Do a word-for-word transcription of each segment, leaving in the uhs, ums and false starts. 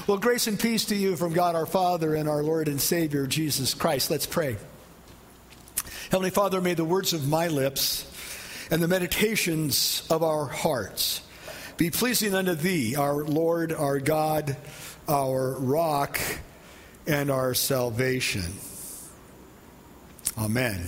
Well, grace and peace to you from God our Father and our Lord and Savior, Jesus Christ. Let's pray. Heavenly Father, may the words of my lips and the meditations of our hearts be pleasing unto Thee, our Lord, our God, our rock, and our salvation. Amen.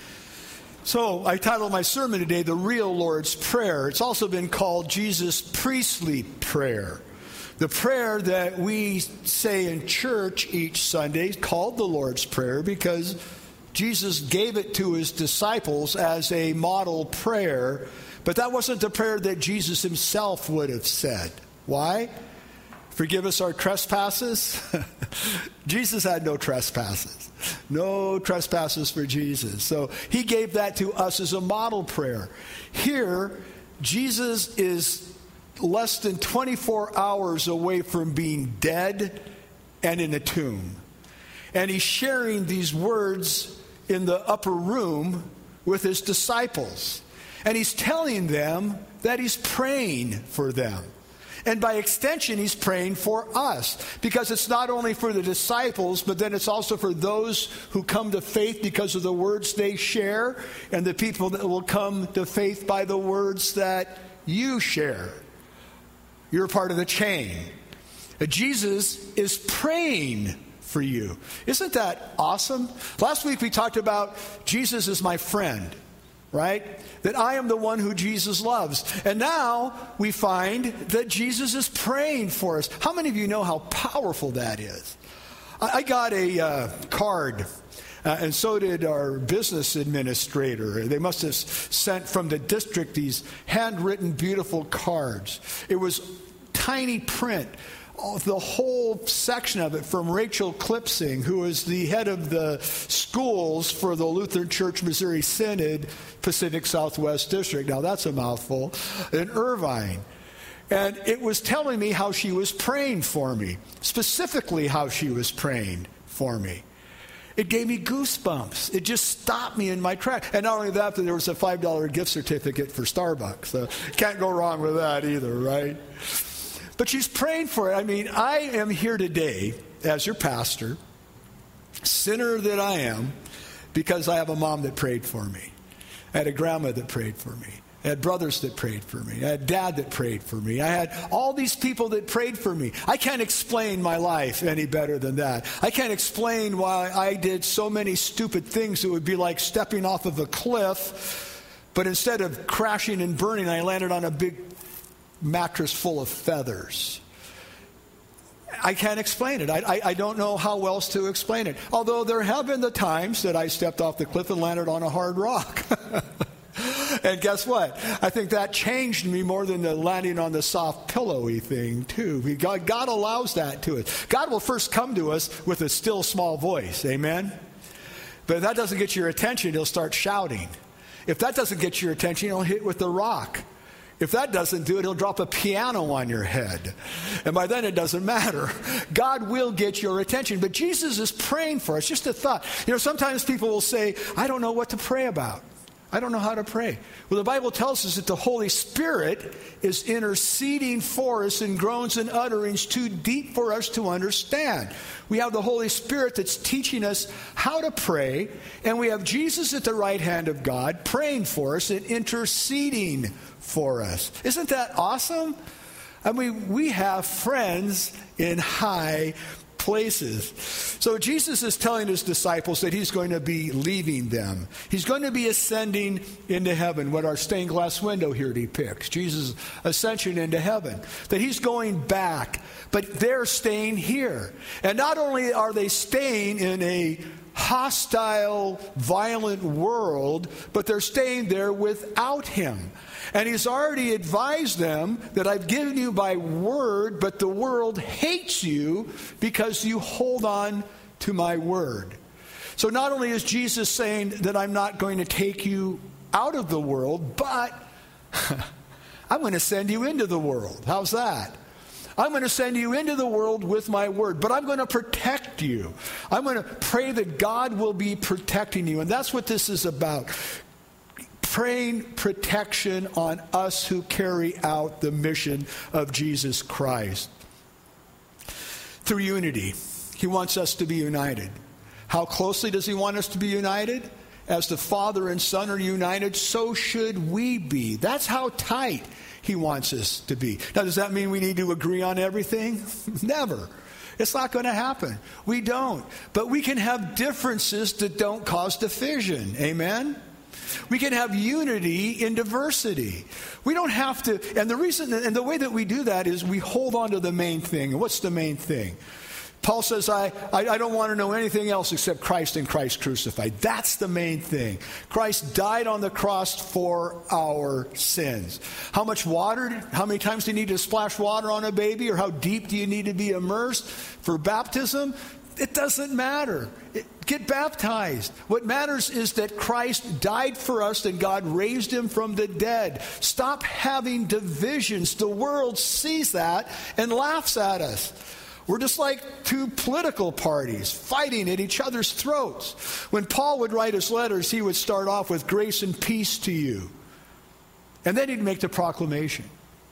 So I titled my sermon today, The Real Lord's Prayer. It's also been called Jesus' Priestly Prayer. The prayer that we say in church each Sunday, called the Lord's Prayer, because Jesus gave it to his disciples as a model prayer, but that wasn't the prayer that Jesus himself would have said. Why? Forgive us our trespasses? Jesus had no trespasses. No trespasses for Jesus. So he gave that to us as a model prayer. Here, Jesus is less than twenty-four hours away from being dead and in a tomb. And he's sharing these words in the upper room with his disciples. And he's telling them that he's praying for them. And by extension, he's praying for us. Because it's not only for the disciples, but then it's also for those who come to faith because of the words they share, and the people that will come to faith by the words that you share. You're part of the chain. Jesus is praying for you. Isn't that awesome? Last week we talked about Jesus is my friend, right? That I am the one who Jesus loves. And now we find that Jesus is praying for us. How many of you know how powerful that is? I got a uh, card. Uh, and so did our business administrator. They must have sent from the district these handwritten, beautiful cards. It was tiny print, the whole section of it from Rachel Klipsing, who is the head of the schools for the Lutheran Church Missouri Synod Pacific Southwest District. Now that's a mouthful. In Irvine. And it was telling me how she was praying for me, specifically how she was praying for me. It gave me goosebumps. It just stopped me in my track. And not only that, but there was a five dollar gift certificate for Starbucks. So can't go wrong with that either, right? But she's praying for it. I mean, I am here today as your pastor, sinner that I am, because I have a mom that prayed for me. I had a grandma that prayed for me. I had brothers that prayed for me. I had dad that prayed for me. I had all these people that prayed for me. I can't explain my life any better than that. I can't explain why I did so many stupid things that would be like stepping off of a cliff, but instead of crashing and burning, I landed on a big mattress full of feathers. I can't explain it. I, I, I don't know how else to explain it. Although there have been the times that I stepped off the cliff and landed on a hard rock. And guess what? I think that changed me more than the landing on the soft pillowy thing, too. God, God allows that to us. God will first come to us with a still small voice. Amen? But if that doesn't get your attention, he'll start shouting. If that doesn't get your attention, he'll hit with the rock. If that doesn't do it, he'll drop a piano on your head. And by then it doesn't matter. God will get your attention. But Jesus is praying for us. Just a thought. You know, sometimes people will say, I don't know what to pray about. I don't know how to pray. Well, the Bible tells us that the Holy Spirit is interceding for us in groans and utterings too deep for us to understand. We have the Holy Spirit that's teaching us how to pray, and we have Jesus at the right hand of God praying for us and interceding for us. Isn't that awesome? I mean, we have friends in high places. So Jesus is telling his disciples that he's going to be leaving them. He's going to be ascending into heaven, what our stained glass window here depicts. Jesus' ascension into heaven. That he's going back, but they're staying here. And not only are they staying in a hostile, violent world, but they're staying there without him. And he's already advised them that I've given you my word, but the world hates you because you hold on to my word. So not only is Jesus saying that I'm not going to take you out of the world, but I'm going to send you into the world. How's that? I'm going to send you into the world with my word, but I'm going to protect you. I'm going to pray that God will be protecting you. And that's what this is about. Praying protection on us who carry out the mission of Jesus Christ. through unity. He wants us to be united. How closely does he want us to be united? As the Father and Son are united, so should we be. That's how tight he wants us to be. Now, does that mean we need to agree on everything? Never. It's not going to happen. We don't. But we can have differences that don't cause division. Amen? We can have unity in diversity. We don't have to, and the reason, and the way that we do that is we hold on to the main thing. And what's the main thing? Paul says, I, I, I don't want to know anything else except Christ and Christ crucified. That's the main thing. Christ died on the cross for our sins. How much water, how many times do you need to splash water on a baby? Or how deep do you need to be immersed for baptism? It doesn't matter. It, get baptized. What matters is that Christ died for us and God raised him from the dead. Stop having divisions. The world sees that and laughs at us. We're just like two political parties fighting at each other's throats. When Paul would write his letters, he would start off with grace and peace to you. And then he'd make the proclamation.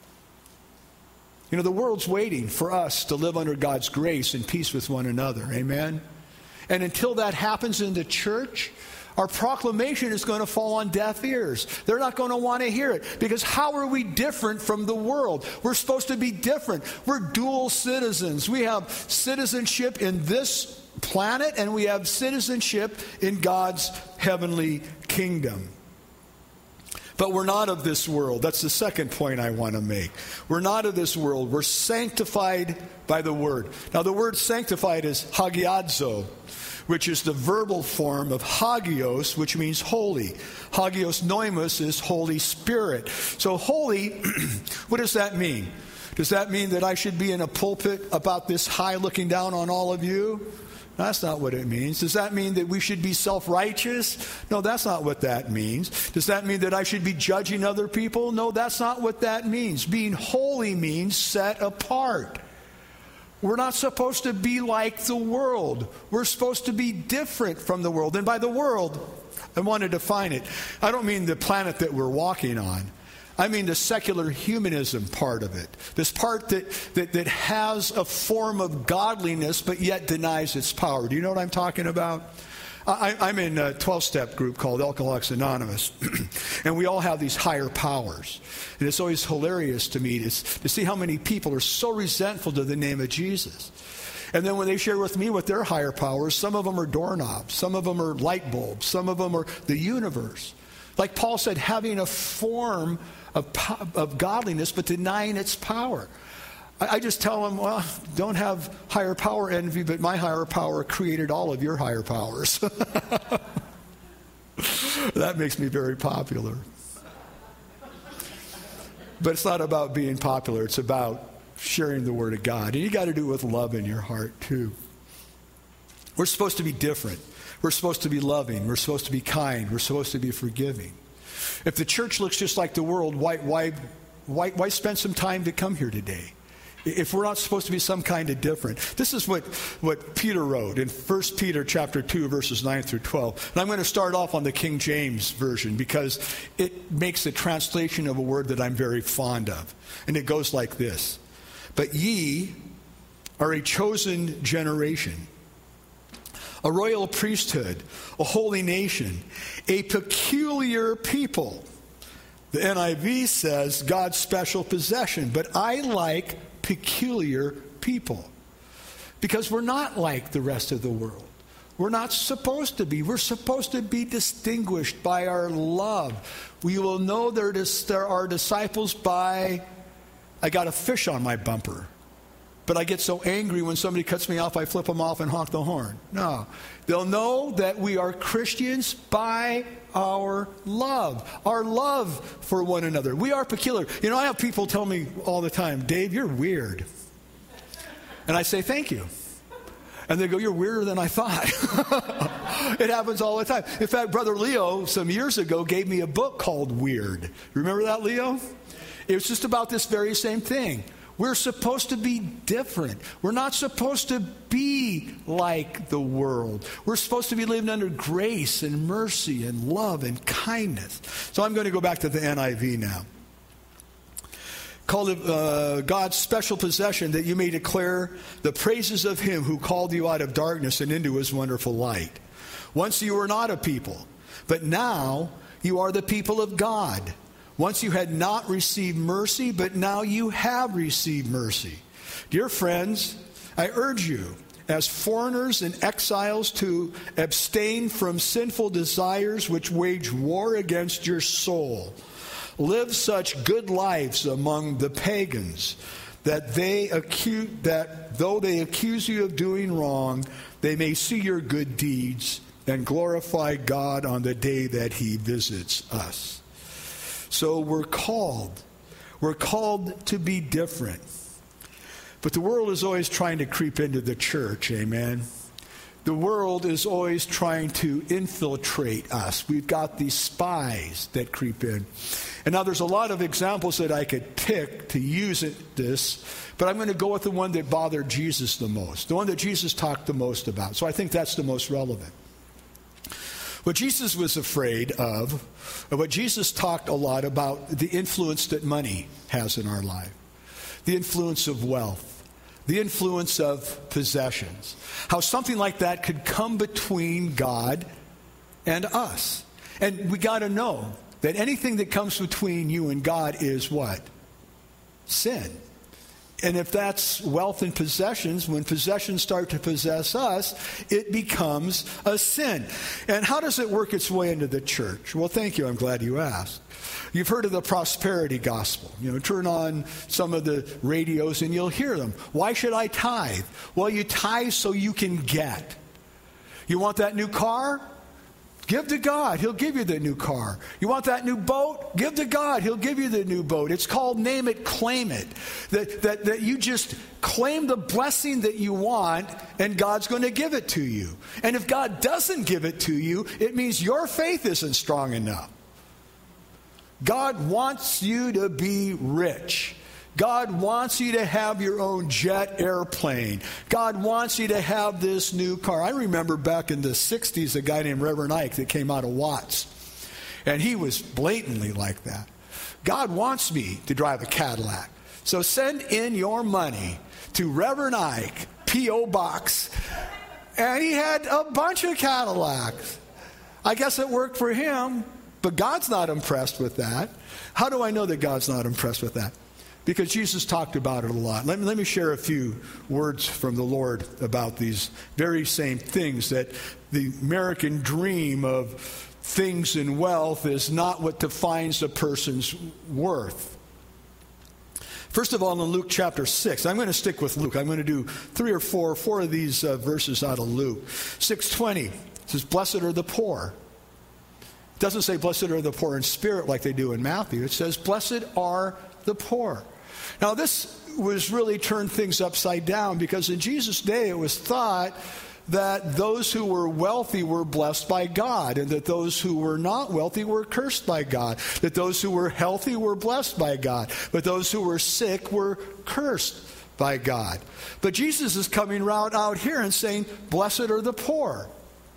You know, the world's waiting for us to live under God's grace and peace with one another. Amen? And until that happens in the church, our proclamation is going to fall on deaf ears. They're not going to want to hear it. Because how are we different from the world? We're supposed to be different. We're dual citizens. We have citizenship in this planet, and we have citizenship in God's heavenly kingdom. But we're not of this world. That's the second point I want to make. We're not of this world. We're sanctified by the word. Now, the word sanctified is hagiadzo, which is the verbal form of hagios, which means holy. Hagios pneumos is Holy Spirit. So holy, what does that mean? Does that mean that I should be in a pulpit about this high looking down on all of you? That's not what it means. Does that mean that we should be self-righteous? No, that's not what that means. Does that mean that I should be judging other people? No, that's not what that means. Being holy means set apart. We're not supposed to be like the world. We're supposed to be different from the world. And by the world, I want to define it. I don't mean the planet that we're walking on. I mean the secular humanism part of it. This part that, that, that has a form of godliness but yet denies its power. Do you know what I'm talking about? I, I'm in a twelve-step group called Alcoholics Anonymous. And we all have these higher powers. And it's always hilarious to me to, to see how many people are so resentful to the name of Jesus. And then when they share with me what their higher powers, some of them are doorknobs. Some of them are light bulbs. Some of them are the universe. Like Paul said, having a form of, of godliness but denying its power. I, I just tell them, well, don't have higher power envy, but my higher power created all of your higher powers. That makes me very popular. But it's not about being popular. It's about sharing the Word of God. And you got to do it with love in your heart, too. We're supposed to be different. We're supposed to be loving. We're supposed to be kind. We're supposed to be forgiving. If the church looks just like the world, why, why, why, why spend some time to come here today? If we're not supposed to be some kind of different. This is what, what Peter wrote in First Peter chapter two, verses nine through twelve. And I'm going to start off on the King James Version because it makes a translation of a word that I'm very fond of. And it goes like this. But ye are a chosen generation, a royal priesthood, a holy nation, a peculiar people. The N I V says God's special possession, but I like peculiar people because we're not like the rest of the world. We're not supposed to be. We're supposed to be distinguished by our love. We will know there are disciples by, I got a fish on my bumper. But I get so angry when somebody cuts me off, I flip them off and honk the horn. No. They'll know that we are Christians by our love. Our love for one another. We are peculiar. You know, I have people tell me all the time, Dave, you're weird. And I say, thank you. And they go, you're weirder than I thought. It happens all the time. In fact, Brother Leo, some years ago, gave me a book called Weird. Remember that, Leo? It was just about this very same thing. We're supposed to be different. We're not supposed to be like the world. We're supposed to be living under grace and mercy and love and kindness. So I'm going to go back to the N I V now. called it uh, God's special possession, that you may declare the praises of him who called you out of darkness and into his wonderful light. Once you were not a people, but now you are the people of God. Once you had not received mercy, but now you have received mercy. Dear friends, I urge you, as foreigners and exiles, to abstain from sinful desires which wage war against your soul. Live such good lives among the pagans that they accuse, that though they accuse you of doing wrong, they may see your good deeds and glorify God on the day that he visits us. So we're called. We're called to be different. But the world is always trying to creep into the church, amen? The world is always trying to infiltrate us. We've got these spies that creep in. And now there's a lot of examples that I could pick to use it, this, but I'm going to go with the one that bothered Jesus the most, the one that Jesus talked the most about. So I think that's the most relevant. What Jesus was afraid of, what Jesus talked a lot about, the influence that money has in our life, the influence of wealth, the influence of possessions, how something like that could come between God and us. And we got to know that anything that comes between you and God is what? Sin. And if that's wealth and possessions, when possessions start to possess us, it becomes a sin. And how does it work its way into the church? Well, thank you. I'm glad you asked. You've heard of the prosperity gospel. You know, turn on some of the radios and you'll hear them. Why should I tithe? Well, you tithe so you can get. You want that new car? Give to God. He'll give you the new car. You want that new boat? Give to God. He'll give you the new boat. It's called name it, claim it. That, that, that you just claim the blessing that you want and God's going to give it to you. And if God doesn't give it to you, it means your faith isn't strong enough. God wants you to be rich. God wants you to have your own jet airplane. God wants you to have this new car. I remember back in the sixties, a guy named Reverend Ike that came out of Watts. And he was blatantly like that. God wants me to drive a Cadillac. So send in your money to Reverend Ike, P O Box. And he had a bunch of Cadillacs. I guess it worked for him, but God's not impressed with that. How do I know that God's not impressed with that? Because Jesus talked about it a lot. Let me, let me share a few words from the Lord about these very same things, that the American dream of things and wealth is not what defines a person's worth. First of all, in Luke chapter six, I'm going to stick with Luke. I'm going to do three or four, four of these uh, verses out of Luke. six twenty, it says, blessed are the poor. It doesn't say blessed are the poor in spirit like they do in Matthew. It says blessed are the poor. Now, this was really turned things upside down, because in Jesus' day it was thought that those who were wealthy were blessed by God, and that those who were not wealthy were cursed by God, that those who were healthy were blessed by God, but those who were sick were cursed by God. But Jesus is coming right out here and saying, blessed are the poor.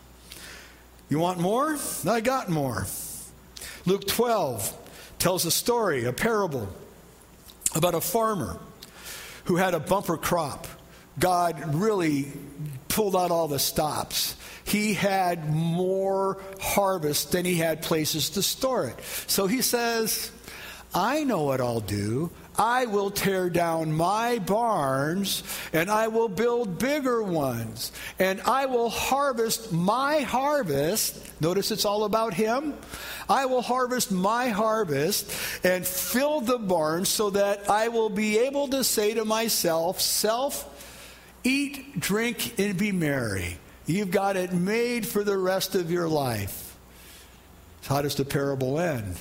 You want more? I got more. Luke twelve tells a story, a parable, about a farmer who had a bumper crop. God really pulled out all the stops. He had more harvest than he had places to store it. So he says, I know what I'll do. I will tear down my barns, and I will build bigger ones, and I will harvest my harvest. Notice it's all about him. I will harvest my harvest and fill the barns so that I will be able to say to myself, self, eat, drink, and be merry. You've got it made for the rest of your life. So how does the parable end?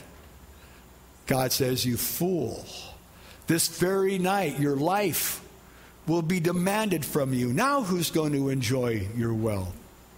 God says, you fool. This very night, your life will be demanded from you. Now who's going to enjoy your wealth?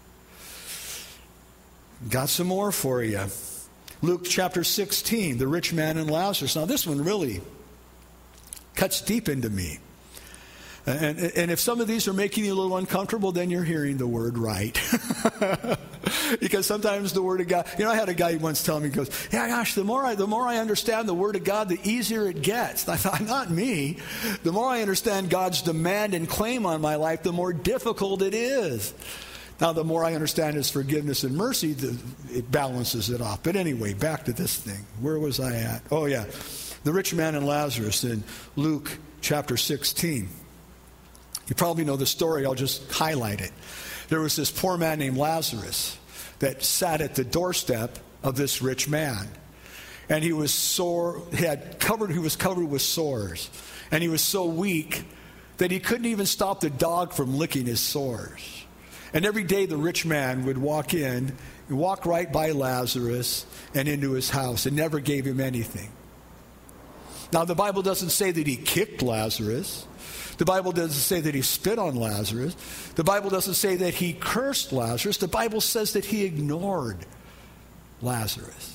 Got some more for you. Luke chapter sixteen, the rich man and Lazarus. Now this one really cuts deep into me. And, and if some of these are making you a little uncomfortable, then you're hearing the word right. Because sometimes the word of God, you know, I had a guy once tell me, he goes, yeah, gosh, the more I, the more I understand the word of God, the easier it gets. And I thought, not me. The more I understand God's demand and claim on my life, the more difficult it is. Now, the more I understand his forgiveness and mercy, the, it balances it off. But anyway, back to this thing. Where was I at? Oh, yeah. The rich man and Lazarus in Luke chapter sixteen. You probably know the story. I'll just highlight it. There was this poor man named Lazarus that sat at the doorstep of this rich man. And he was sore, he had covered, he was covered with sores. And he was so weak that he couldn't even stop the dog from licking his sores. And every day the rich man would walk in, walk right by Lazarus and into his house and never gave him anything. Now, the Bible doesn't say that he kicked Lazarus. The Bible doesn't say that he spit on Lazarus. The Bible doesn't say that he cursed Lazarus. The Bible says that he ignored Lazarus.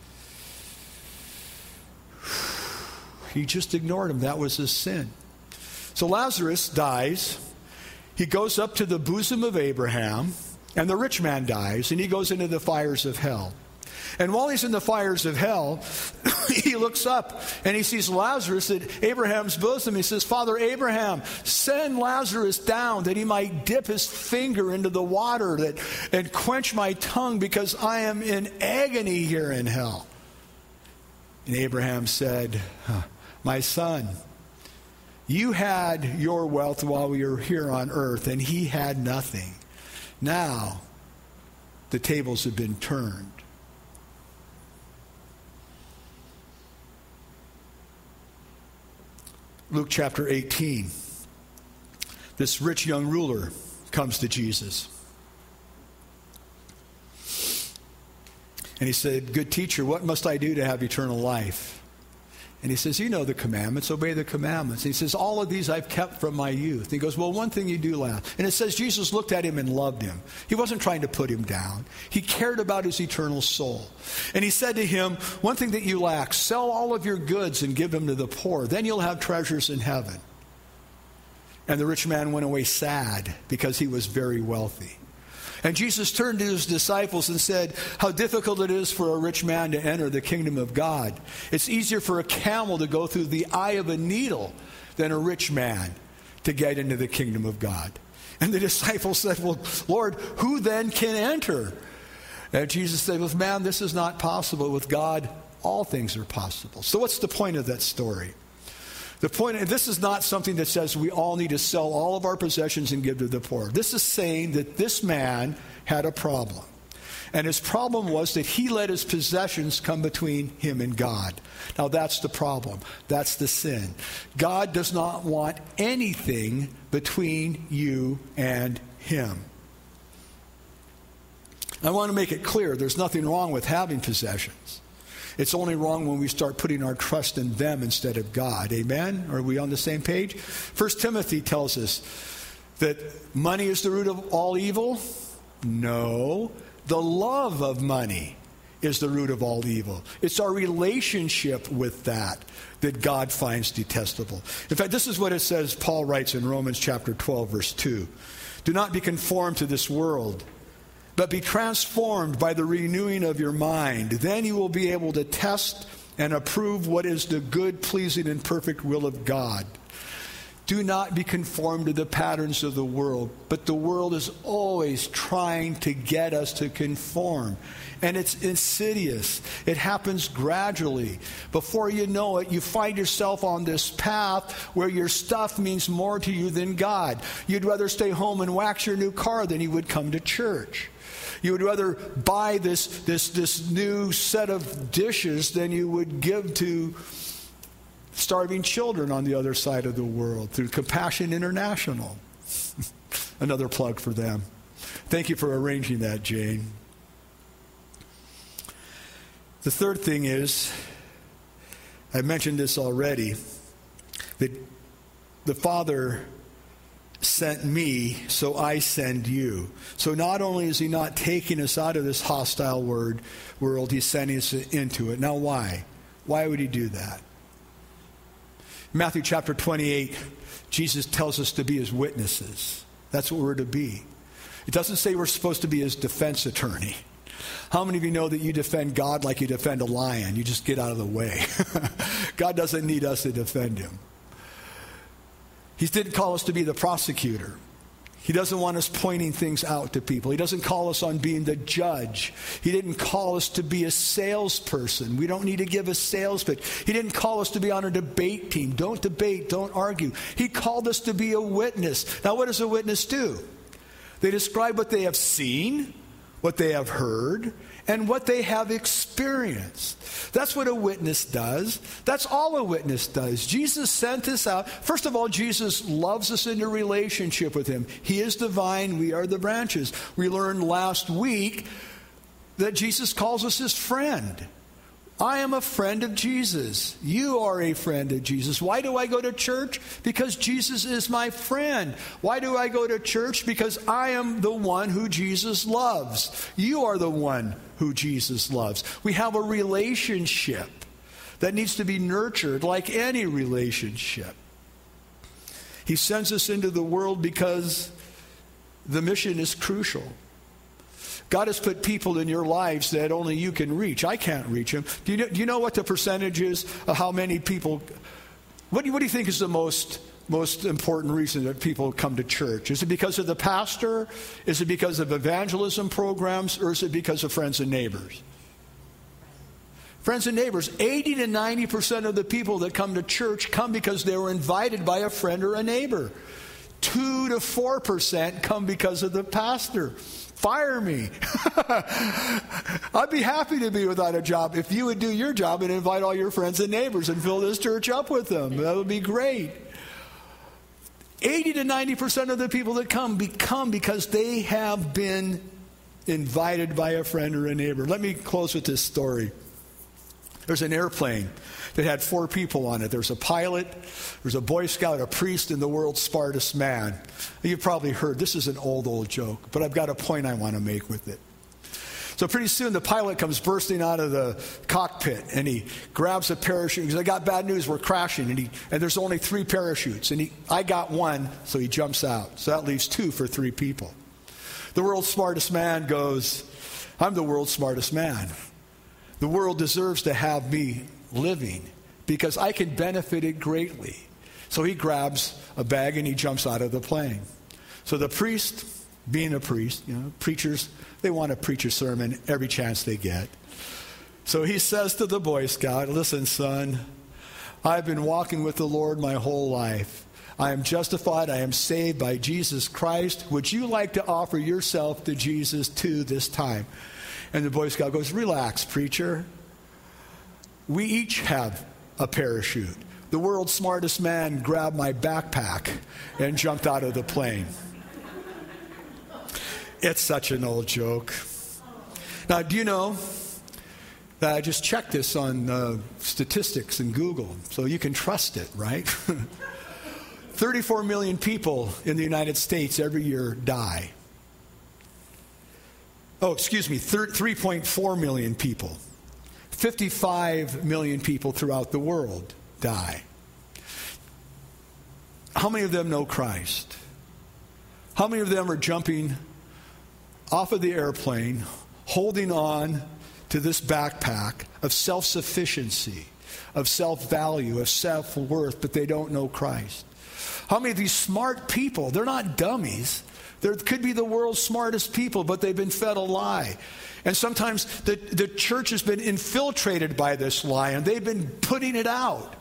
He just ignored him. That was his sin. So Lazarus dies. He goes up to the bosom of Abraham, and the rich man dies, and he goes into the fires of hell. And while he's in the fires of hell, he looks up and he sees Lazarus at Abraham's bosom. He says, Father Abraham, send Lazarus down that he might dip his finger into the water that, and quench my tongue, because I am in agony here in hell. And Abraham said, my son, you had your wealth while we were here on earth, and he had nothing. Now the tables have been turned. Luke chapter eighteen. This rich young ruler comes to Jesus. And he said, good teacher, what must I do to have eternal life? And he says, you know the commandments, obey the commandments. And he says, all of these I've kept from my youth. And he goes, well, one thing you do lack. And it says Jesus looked at him and loved him. He wasn't trying to put him down. He cared about his eternal soul. And he said to him, one thing that you lack, sell all of your goods and give them to the poor. Then you'll have treasures in heaven. And the rich man went away sad because he was very wealthy. And Jesus turned to his disciples and said, how difficult it is for a rich man to enter the kingdom of God. It's easier for a camel to go through the eye of a needle than a rich man to get into the kingdom of God. And the disciples said, well, Lord, who then can enter? And Jesus said, with man, this is not possible. With God, all things are possible. So what's the point of that story? The point, and this is not something that says we all need to sell all of our possessions and give to the poor. This is saying that this man had a problem. And his problem was that he let his possessions come between him and God. Now that's the problem. That's the sin. God does not want anything between you and him. I want to make it clear, there's nothing wrong with having possessions. It's only wrong when we start putting our trust in them instead of God. Amen? Are we on the same page? First Timothy tells us that money is the root of all evil. No. The love of money is the root of all evil. It's our relationship with that that God finds detestable. In fact, this is what it says, Paul writes in Romans chapter twelve, verse two. Do not be conformed to this world, but be transformed by the renewing of your mind. Then you will be able to test and approve what is the good, pleasing, and perfect will of God. Do not be conformed to the patterns of the world, but the world is always trying to get us to conform. And it's insidious. It happens gradually. Before you know it, you find yourself on this path where your stuff means more to you than God. You'd rather stay home and wax your new car than you would come to church. You would rather buy this, this, this new set of dishes than you would give to starving children on the other side of the world through Compassion International. Another plug for them. Thank you for arranging that, Jane. The third thing is, I mentioned this already, that the Father sent me, so I send you. So not only is he not taking us out of this hostile word world, he's sending us into it. Now why? Why would he do that? Matthew chapter twenty-eight, Jesus tells us to be his witnesses. That's what we're to be. It doesn't say we're supposed to be his defense attorney. How many of you know that you defend God like you defend a lion? You just get out of the way. God doesn't need us to defend him. He didn't call us to be the prosecutor. He doesn't want us pointing things out to people. He doesn't call us on being the judge. He didn't call us to be a salesperson. We don't need to give a sales pitch. He didn't call us to be on a debate team. Don't debate, don't argue. He called us to be a witness. Now, what does a witness do? They describe what they have seen, what they have heard, and what they have experienced. That's what a witness does. That's all a witness does. Jesus sent us out. First of all, Jesus loves us into relationship with him. He is the vine, we are the branches. We learned last week that Jesus calls us his friend. I am a friend of Jesus. You are a friend of Jesus. Why do I go to church? Because Jesus is my friend. Why do I go to church? Because I am the one who Jesus loves. You are the one who Jesus loves. We have a relationship that needs to be nurtured like any relationship. He sends us into the world because the mission is crucial. God has put people in your lives that only you can reach. I can't reach them. Do you know, do you know what the percentage is of how many people... What do you, what do you think is the most, most important reason that people come to church? Is it because of the pastor? Is it because of evangelism programs? Or is it because of friends and neighbors? Friends and neighbors. eighty to ninety percent of the people that come to church come because they were invited by a friend or a neighbor. two to four percent come because of the pastor. Fire me. I'd be happy to be without a job if you would do your job and invite all your friends and neighbors and fill this church up with them. That would be great. eighty to ninety percent of the people that come become because they have been invited by a friend or a neighbor. Let me close with this story. There's an airplane that had four people on it. There's a pilot, there's a Boy Scout, a priest, and the world's smartest man. You've probably heard, this is an old, old joke, but I've got a point I want to make with it. So pretty soon the pilot comes bursting out of the cockpit, and he grabs a parachute. He says, I got bad news, we're crashing. And, he, and there's only three parachutes. And he, I got one, so he jumps out. So that leaves two for three people. The world's smartest man goes, I'm the world's smartest man. The world deserves to have me living because I can benefit it greatly. So he grabs a bag and he jumps out of the plane. So the priest, being a priest, you know, preachers, they want to preach a sermon every chance they get. So he says to the Boy Scout, listen, son, I've been walking with the Lord my whole life. I am justified. I am saved by Jesus Christ. Would you like to offer yourself to Jesus too this time? And the Boy Scout goes, relax, preacher. We each have a parachute. The world's smartest man grabbed my backpack and jumped out of the plane. It's such an old joke. Now, do you know that I just checked this on uh, statistics in Google, so you can trust it, right? thirty-four million people in the United States every year die. Oh, excuse me, three point four million people. fifty-five million people throughout the world die. How many of them know Christ? How many of them are jumping off of the airplane, holding on to this backpack of self-sufficiency, of self-value, of self-worth, but they don't know Christ? How many of these smart people, they're not dummies. There could be the world's smartest people, but they've been fed a lie. And sometimes the, the church has been infiltrated by this lie, and they've been putting it out.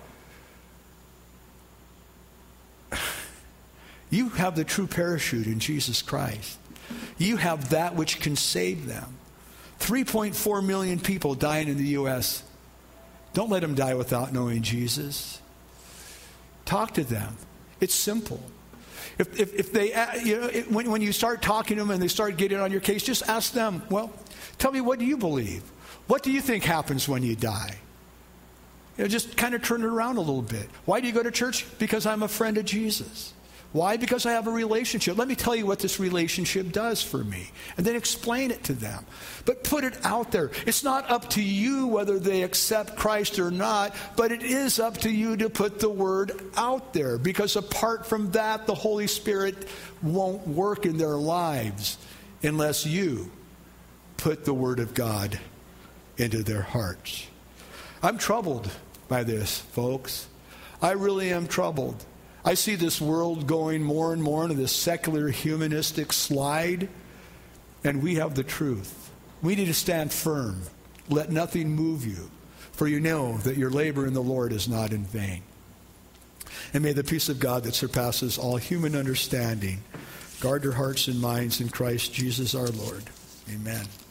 You have the true parachute in Jesus Christ. You have that which can save them. three point four million people dying in the U S Don't let them die without knowing Jesus. Talk to them. It's simple. If, if, if they, you know, it, when, when you start talking to them and they start getting on your case, just ask them, well, tell me, what do you believe? What do you think happens when you die? You know, just kind of turn it around a little bit. Why do you go to church? Because I'm a friend of Jesus. Why? Because I have a relationship. Let me tell you what this relationship does for me. And then explain it to them. But put it out there. It's not up to you whether they accept Christ or not, but it is up to you to put the word out there. Because apart from that, the Holy Spirit won't work in their lives unless you put the word of God into their hearts. I'm troubled by this, folks. I really am troubled. I see this world going more and more into this secular humanistic slide, and we have the truth. We need to stand firm. Let nothing move you, for you know that your labor in the Lord is not in vain. And may the peace of God that surpasses all human understanding guard your hearts and minds in Christ Jesus our Lord. Amen.